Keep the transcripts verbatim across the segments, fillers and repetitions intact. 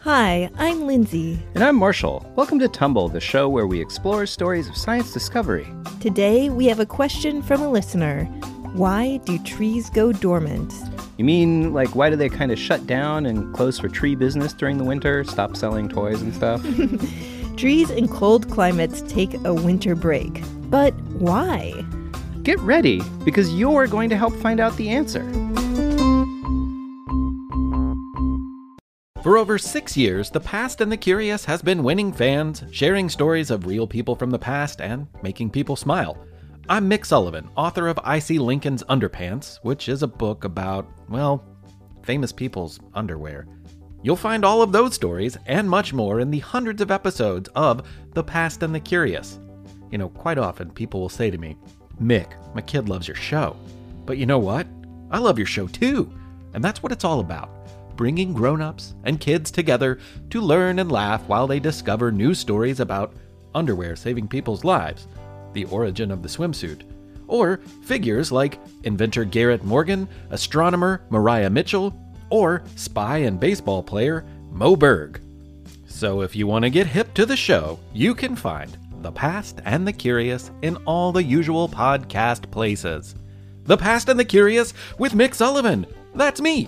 Hi, I'm Lindsay. And I'm Marshall. Welcome to Tumble, the show where we explore stories of science discovery. Today, we have a question from a listener. Why do trees go dormant? You mean, like, why do they kind of shut down and close for tree business during the winter, stop selling toys and stuff? Trees in cold climates take a winter break. But why? Get ready, because you're going to help find out the answer. For over six years, The Past and the Curious has been winning fans, sharing stories of real people from the past, and making people smile. I'm Mick Sullivan, author of I See Lincoln's Underpants, which is a book about, well, famous people's underwear. You'll find all of those stories and much more in the hundreds of episodes of The Past and the Curious. You know, quite often people will say to me, Mick, my kid loves your show. But you know what? I love your show too. And that's what it's all about. Bringing grown-ups and kids together to learn and laugh while they discover new stories about underwear saving people's lives, the origin of the swimsuit, or figures like inventor Garrett Morgan, astronomer Mariah Mitchell, or spy and baseball player Moe Berg. So if you want to get hip to the show, you can find The Past and the Curious in all the usual podcast places. The Past and the Curious with Mick Sullivan. That's me.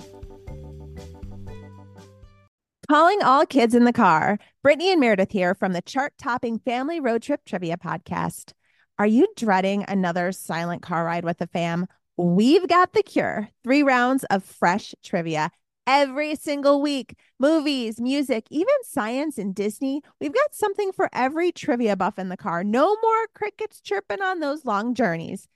Calling all kids in the car. Brittany and Meredith here from the chart-topping Family Road Trip Trivia Podcast. Are you dreading another silent car ride with the fam? We've got the cure. Three rounds of fresh trivia every single week. Movies, music, even science and Disney. We've got something for every trivia buff in the car. No more crickets chirping on those long journeys.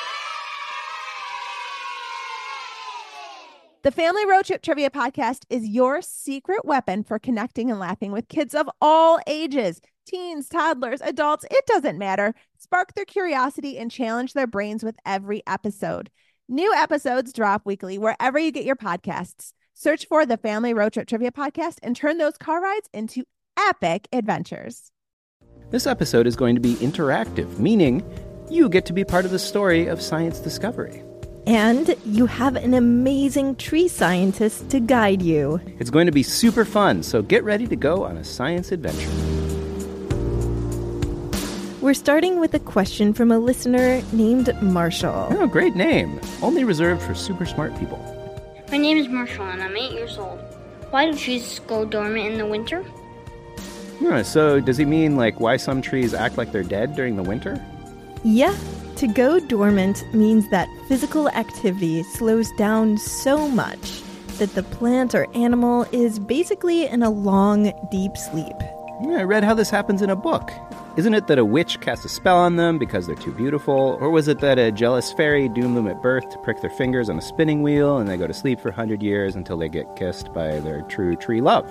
The Family Road Trip Trivia Podcast is your secret weapon for connecting and laughing with kids of all ages. Teens, toddlers, adults, it doesn't matter. Spark their curiosity and challenge their brains with every episode. New episodes drop weekly wherever you get your podcasts. Search for the Family Road Trip Trivia Podcast and turn those car rides into epic adventures. This episode is going to be interactive, meaning you get to be part of the story of science discovery. And you have an amazing tree scientist to guide you. It's going to be super fun, so get ready to go on a science adventure. We're starting with a question from a listener named Marshall. Oh, great name. Only reserved for super smart people. My name is Marshall, and I'm eight years old. Why do trees go dormant in the winter? Yeah, so does he mean, like, why some trees act like they're dead during the winter? Yeah. To go dormant means that physical activity slows down so much that the plant or animal is basically in a long, deep sleep. Yeah, I read how this happens in a book. Isn't it that a witch casts a spell on them because they're too beautiful? Or was it that a jealous fairy doomed them at birth to prick their fingers on a spinning wheel and they go to sleep for one hundred years until they get kissed by their true tree love?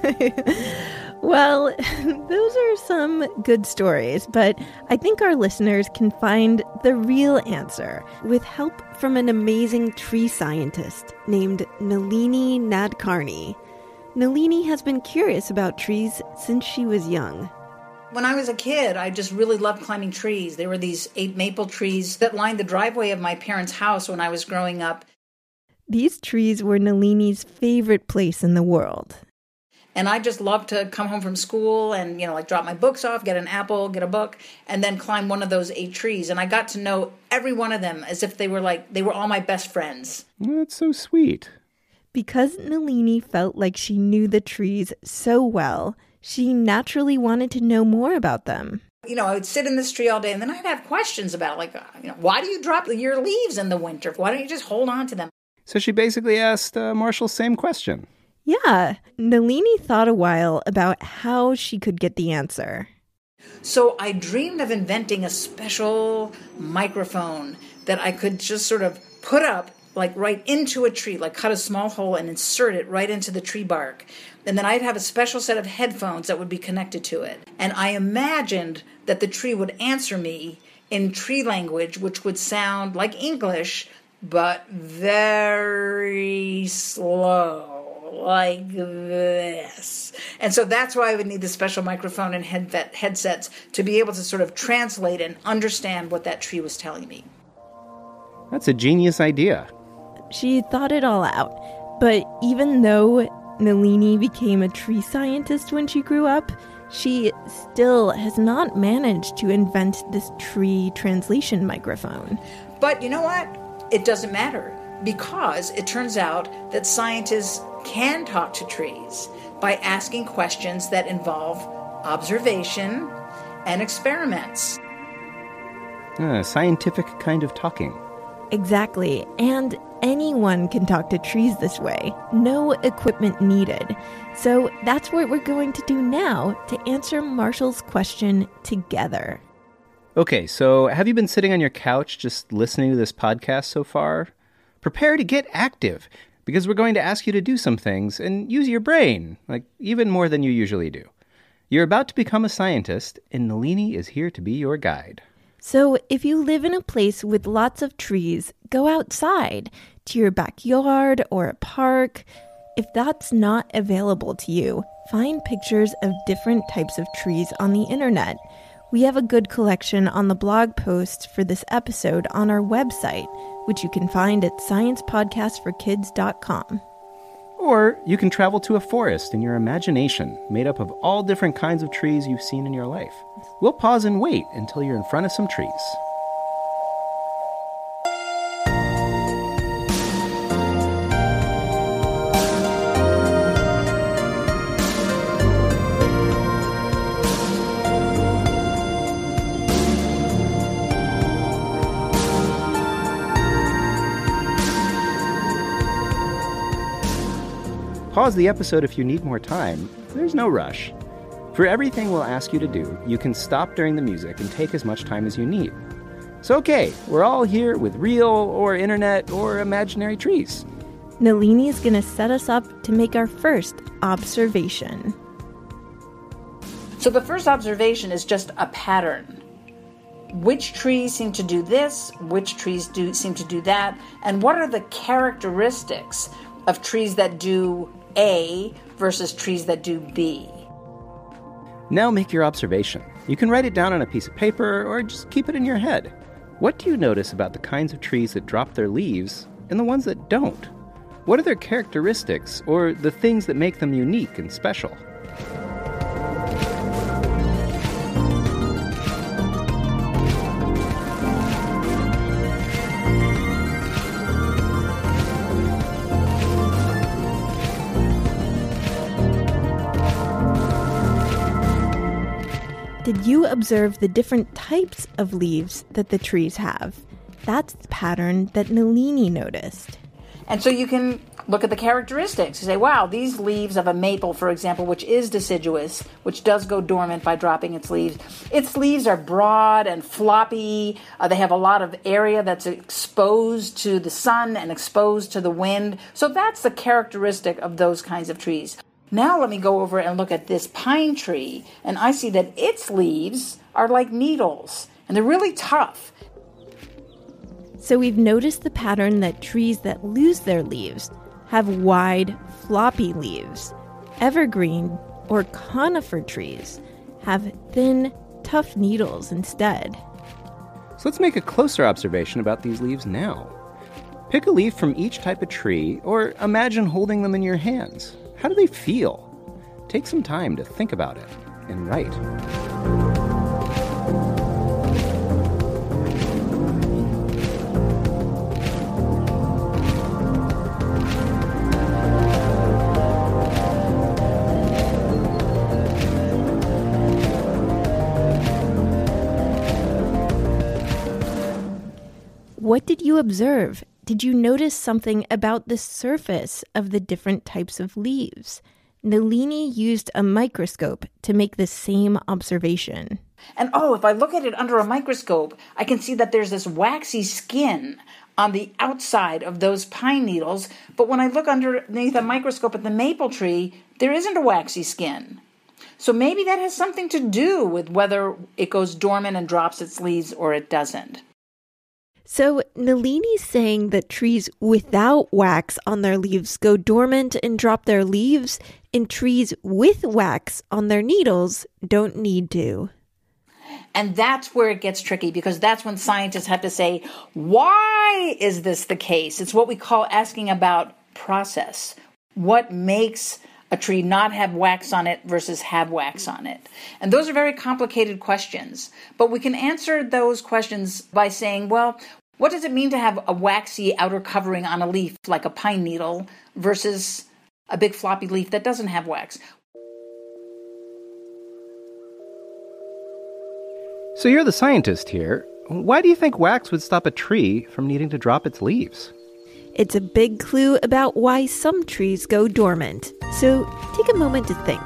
Well, those are some good stories, but I think our listeners can find the real answer with help from an amazing tree scientist named Nalini Nadkarni. Nalini has been curious about trees since she was young. When I was a kid, I just really loved climbing trees. There were these eight maple trees that lined the driveway of my parents' house when I was growing up. These trees were Nalini's favorite place in the world. And I just loved to come home from school and, you know, like drop my books off, get an apple, get a book, and then climb one of those eight trees. And I got to know every one of them as if they were like, they were all my best friends. That's so sweet. Because Nalini felt like she knew the trees so well, she naturally wanted to know more about them. You know, I would sit in this tree all day and then I'd have questions about, like, you know, why do you drop your leaves in the winter? Why don't you just hold on to them? So she basically asked uh, Marshall the same question. Yeah, Nalini thought a while about how she could get the answer. So I dreamed of inventing a special microphone that I could just sort of put up, like right into a tree, like cut a small hole and insert it right into the tree bark. And then I'd have a special set of headphones that would be connected to it. And I imagined that the tree would answer me in tree language, which would sound like English, but very slow. Like this. And so that's why I would need the special microphone and head headsets to be able to sort of translate and understand what that tree was telling me. That's a genius idea. She thought it all out. But even though Nalini became a tree scientist when she grew up, she still has not managed to invent this tree translation microphone. But you know what? It doesn't matter, because it turns out that scientists can talk to trees by asking questions that involve observation and experiments. A scientific kind of talking. Exactly. And anyone can talk to trees this way. No equipment needed. So that's what we're going to do now to answer Marshall's question together. Okay, so have you been sitting on your couch just listening to this podcast so far? Prepare to get active, because we're going to ask you to do some things and use your brain, like even more than you usually do. You're about to become a scientist, and Nalini is here to be your guide. So if you live in a place with lots of trees, go outside to your backyard or a park. If that's not available to you, find pictures of different types of trees on the internet. We have a good collection on the blog post for this episode on our website, which you can find at science podcast for kids dot com. Or you can travel to a forest in your imagination, made up of all different kinds of trees you've seen in your life. We'll pause and wait until you're in front of some trees. Pause the episode if you need more time. There's no rush. For everything we'll ask you to do, you can stop during the music and take as much time as you need. So okay, we're all here with real or internet or imaginary trees. Nalini is going to set us up to make our first observation. So the first observation is just a pattern. Which trees seem to do this? Which trees do seem to do that? And what are the characteristics of trees that do A versus trees that do B? Now make your observation. You can write it down on a piece of paper or just keep it in your head. What do you notice about the kinds of trees that drop their leaves and the ones that don't? What are their characteristics or the things that make them unique and special? Did you observe the different types of leaves that the trees have? That's the pattern that Nalini noticed. And so you can look at the characteristics. You say, wow, these leaves of a maple, for example, which is deciduous, which does go dormant by dropping its leaves. Its leaves are broad and floppy. Uh, they have a lot of area that's exposed to the sun and exposed to the wind. So that's the characteristic of those kinds of trees. Now let me go over and look at this pine tree, and I see that its leaves are like needles, and they're really tough. So we've noticed the pattern that trees that lose their leaves have wide, floppy leaves. Evergreen or conifer trees have thin, tough needles instead. So let's make a closer observation about these leaves now. Pick a leaf from each type of tree, or imagine holding them in your hands. How do they feel? Take some time to think about it and write. What did you observe? Did you notice something about the surface of the different types of leaves? Nalini used a microscope to make the same observation. And oh, if I look at it under a microscope, I can see that there's this waxy skin on the outside of those pine needles. But when I look underneath a microscope at the maple tree, there isn't a waxy skin. So maybe that has something to do with whether it goes dormant and drops its leaves or it doesn't. So Nalini's saying that trees without wax on their leaves go dormant and drop their leaves, and trees with wax on their needles don't need to. And that's where it gets tricky, because that's when scientists have to say, why is this the case? It's what we call asking about process. What makes a tree not have wax on it versus have wax on it? And those are very complicated questions. But we can answer those questions by saying, well, what does it mean to have a waxy outer covering on a leaf like a pine needle versus a big floppy leaf that doesn't have wax? So you're the scientist here. Why do you think wax would stop a tree from needing to drop its leaves? It's a big clue about why some trees go dormant. So take a moment to think.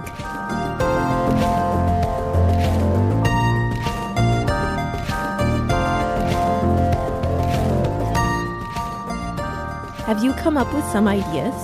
Have you come up with some ideas?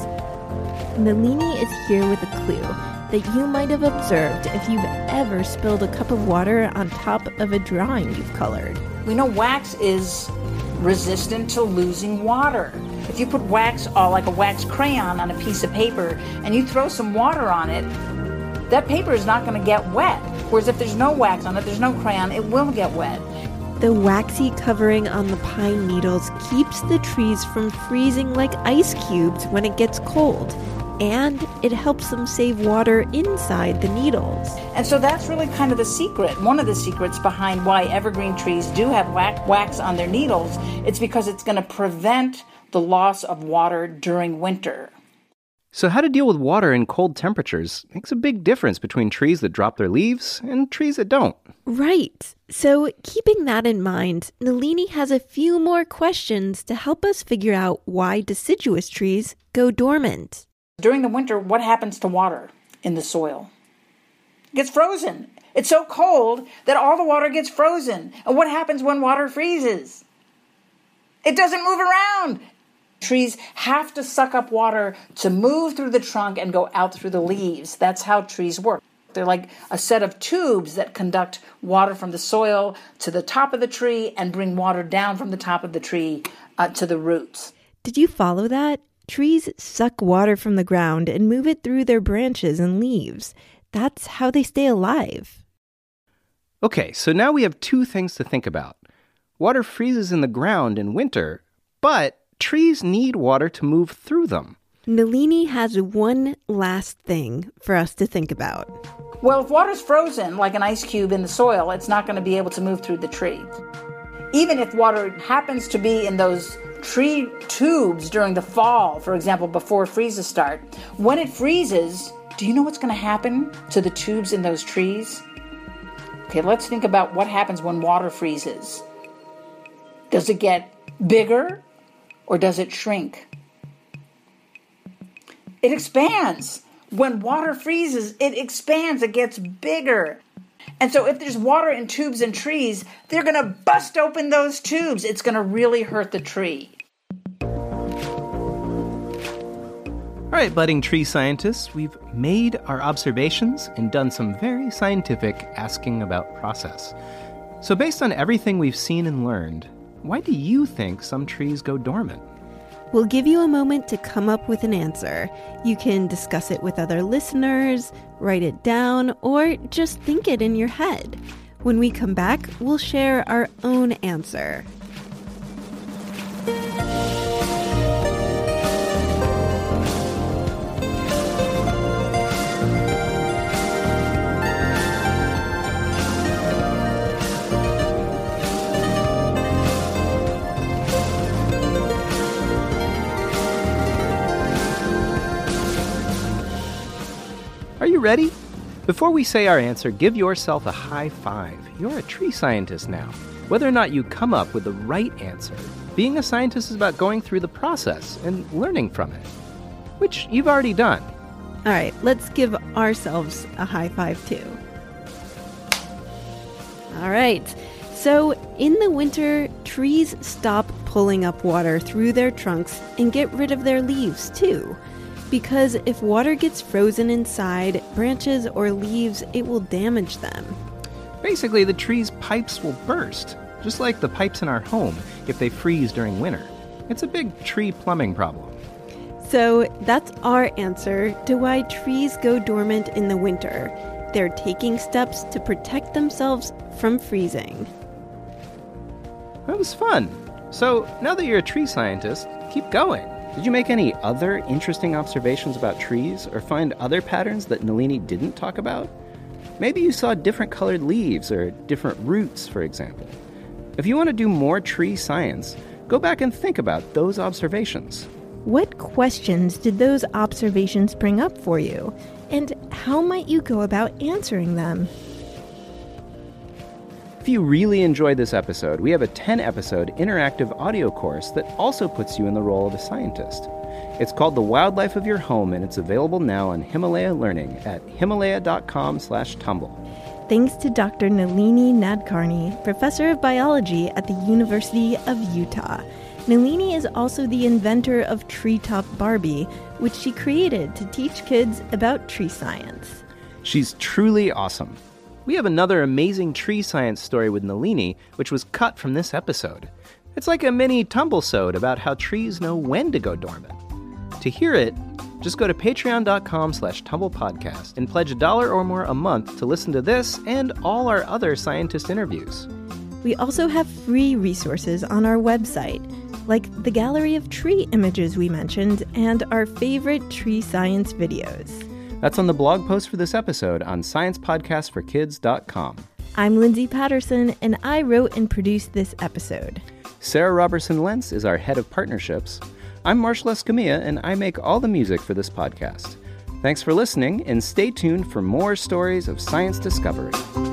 Nalini is here with a clue that you might have observed if you've ever spilled a cup of water on top of a drawing you've colored. We know wax is resistant to losing water. If you put wax, uh, like a wax crayon on a piece of paper, and you throw some water on it, that paper is not going to get wet. Whereas if there's no wax on it, there's no crayon, it will get wet. The waxy covering on the pine needles keeps the trees from freezing like ice cubes when it gets cold. And it helps them save water inside the needles. And so that's really kind of the secret. One of the secrets behind why evergreen trees do have wax on their needles, it's because it's going to prevent the loss of water during winter. So how to deal with water in cold temperatures makes a big difference between trees that drop their leaves and trees that don't. Right. So keeping that in mind, Nalini has a few more questions to help us figure out why deciduous trees go dormant. During the winter, what happens to water in the soil? It gets frozen. It's so cold that all the water gets frozen. And what happens when water freezes? It doesn't move around. Trees have to suck up water to move through the trunk and go out through the leaves. That's how trees work. They're like a set of tubes that conduct water from the soil to the top of the tree and bring water down from the top of the tree uh, to the roots. Did you follow that? Trees suck water from the ground and move it through their branches and leaves. That's how they stay alive. Okay, so now we have two things to think about. Water freezes in the ground in winter, but trees need water to move through them. Nalini has one last thing for us to think about. Well, if water's frozen like an ice cube in the soil, it's not going to be able to move through the tree. Even if water happens to be in those tree tubes during the fall, for example, before freezes start, when it freezes, do you know what's going to happen to the tubes in those trees? Okay, let's think about what happens when water freezes. Does it get bigger or does it shrink? It expands. When water freezes, it expands, it gets bigger. And so if there's water in tubes and trees, they're going to bust open those tubes. It's going to really hurt the tree. All right, budding tree scientists, we've made our observations and done some very scientific asking about process. So based on everything we've seen and learned, why do you think some trees go dormant? We'll give you a moment to come up with an answer. You can discuss it with other listeners, write it down, or just think it in your head. When we come back, we'll share our own answer. Are you ready? Before we say our answer, give yourself a high five. You're a tree scientist now. Whether or not you come up with the right answer, being a scientist is about going through the process and learning from it, which you've already done. All right, let's give ourselves a high five too. All right, so in the winter, trees stop pulling up water through their trunks and get rid of their leaves too. Because if water gets frozen inside branches or leaves, it will damage them. Basically, the tree's pipes will burst, just like the pipes in our home if they freeze during winter. It's a big tree plumbing problem. So that's our answer to why trees go dormant in the winter. They're taking steps to protect themselves from freezing. That was fun. So now that you're a tree scientist, keep going. Did you make any other interesting observations about trees or find other patterns that Nalini didn't talk about? Maybe you saw different colored leaves or different roots, for example. If you want to do more tree science, go back and think about those observations. What questions did those observations bring up for you? And how might you go about answering them? If you really enjoyed this episode, we have a ten-episode interactive audio course that also puts you in the role of a scientist. It's called The Wildlife of Your Home, and it's available now on Himalaya Learning at himalaya.com slash tumble. Thanks to Doctor Nalini Nadkarni, Professor of Biology at the University of Utah. Nalini is also the inventor of Treetop Barbie, which she created to teach kids about tree science. She's truly awesome. We have another amazing tree science story with Nalini, which was cut from this episode. It's like a mini tumblesode about how trees know when to go dormant. To hear it, just go to patreon.com slash tumblepodcast and pledge a dollar or more a month to listen to this and all our other scientist interviews. We also have free resources on our website, like the gallery of tree images we mentioned and our favorite tree science videos. That's on the blog post for this episode on science podcast for kids dot com. I'm Lindsay Patterson, and I wrote and produced this episode. Sarah Robertson-Lentz is our head of partnerships. I'm Marshall Escamilla, and I make all the music for this podcast. Thanks for listening, and stay tuned for more stories of science discovery.